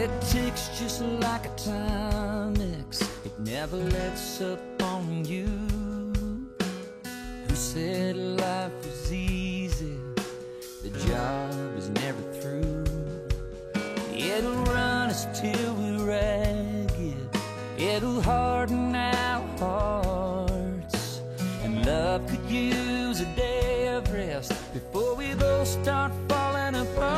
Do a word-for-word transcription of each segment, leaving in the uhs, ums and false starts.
It ticks just like a Timex, it never lets up on you. Who said life was easy? The job is never through. It'll run us till we're ragged, it'll harden our hearts, and love could use a day of rest before we both start falling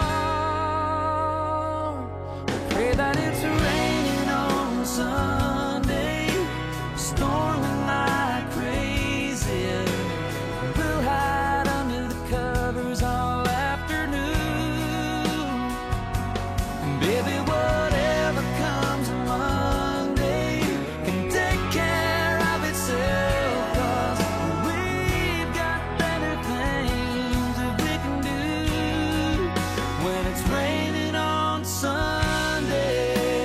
apart. I pray that it's raining on Sunday, storming like crazy. We'll hide under the covers all afternoon. And baby, whatever comes Monday can take care of itself, 'cause we've got better things that we can do when it's raining on Sunday.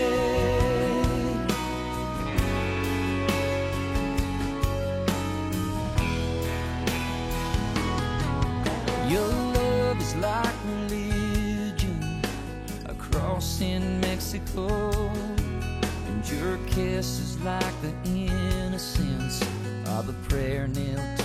Your love is like religion across in Mexico, and your kiss is like the innocence of a prayer nailed